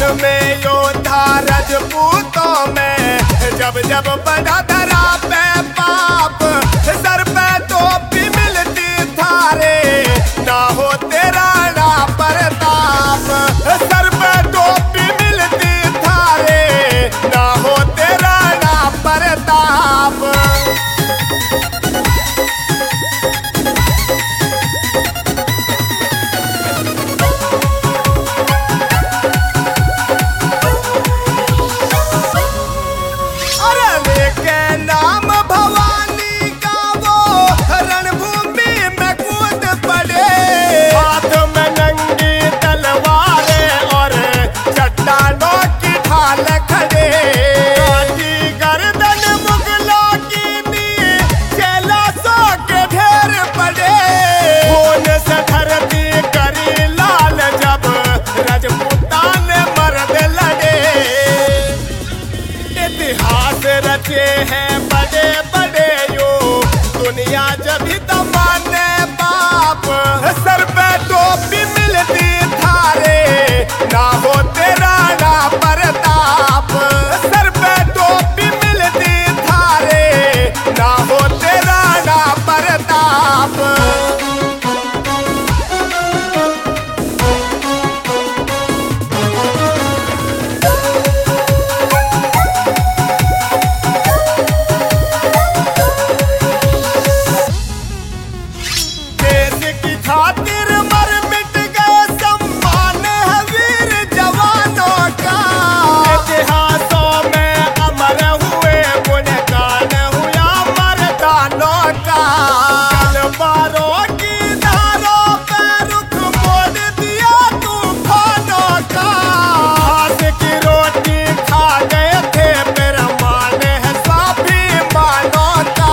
में योद्धा रजपूतों में, जब जब बढ़ा धरा पे पाप, सर पे टोपी मिलती थारे, ना हो तेरा ना प्रताप। सर पे टोपी मिलती थारे, ना हो तेरा ना प्रताप। नाम भवानी का वो रणभूमि में कूद पड़े, हाथ में नंगी तलवारें और चट्टानों की ढाल खड़े। काटी गर्दन मुगलों की नीचे लाशों के ढेर पड़े, खून से धरती करी लाल जब राजपूतान मर्द लड़े। इतिहास रचे हैं बड़े बड़े यो, दुनिया जब भी तो माने बाप। सर पे टोपी मिलती थारे, ना हो तेरा ना प्रताप। सर पे टोपी मिलती थारे, ना हो तेरा ना प्रताप। खातिर मर मिट गए सम्मान है वीर जवानों का, इतिहासों में अमर हुए गुणगान हुआ मर्दानों का। तलवारों की धारों पे रुख मोड़ दिया तूफानों का, घास की रोटी खा गए थे फिर मान है स्वाभिमानों का।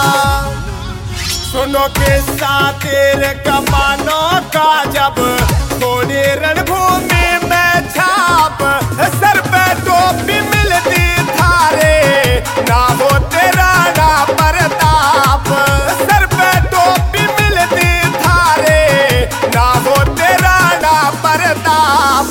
सुनो किस्सा तेरे कमानों का, जब थोड़ी रणभूमि में छाप। सर पे टोपी मिलती थारे, ना हो तेरा ना प्रताप। सर पे टोपी मिलती थारे, ना हो तेरा ना प्रताप।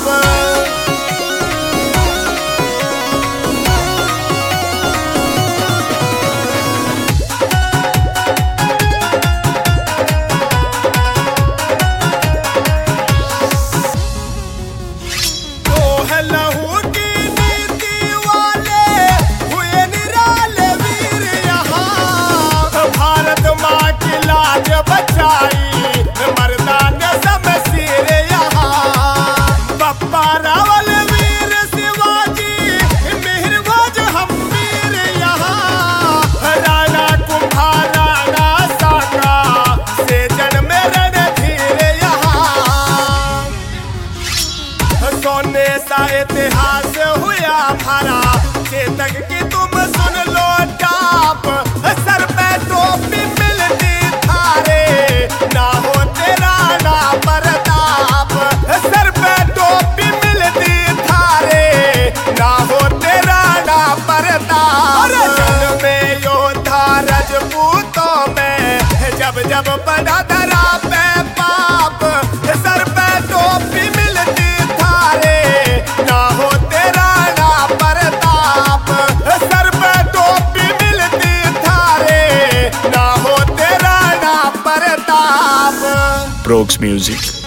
लहू की नीति वाले हुए निराले वीर यहाँ, भारत माँ की लाज बचाई मर्दान शमशीर यहाँ। बप्पा रावल वीर शिवाजी मिहिरभोज हम वीर यहाँ, राणा कुंभा राणा सांगा से जन्मे रणधीर यहाँ। सोने सा इतिहास हुआ हमारा, चेतक की तुम सुन लो टाप। सर पे टोपी मिलती थारे, ना हो तेरा ना प्रताप। सर पे टोपी मिलती थारे, ना हो तेरा ना प्रताप। जन्म में योद्धा रजपूतों में, जब जब बढ़ा धरा पे पाप। सर पे टोपी मिलती थारे, ना हो तेरा ना प्रताप। सर पे टोपी मिलती थारे, ना हो तेरा ना प्रताप। प्रोक्स म्यूजिक।